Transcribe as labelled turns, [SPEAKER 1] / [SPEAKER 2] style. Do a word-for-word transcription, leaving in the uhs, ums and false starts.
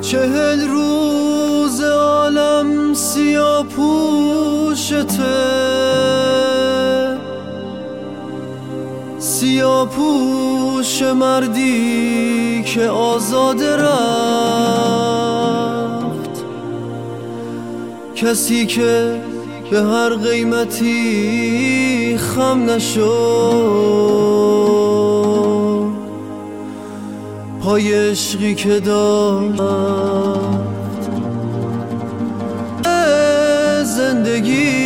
[SPEAKER 1] چهل روز عالم سیاه پوشته، سیاه پوش مردی که آزاده رفت، کسی که به هر قیمتی خم نشد، پای عشقی که داشت. زندگی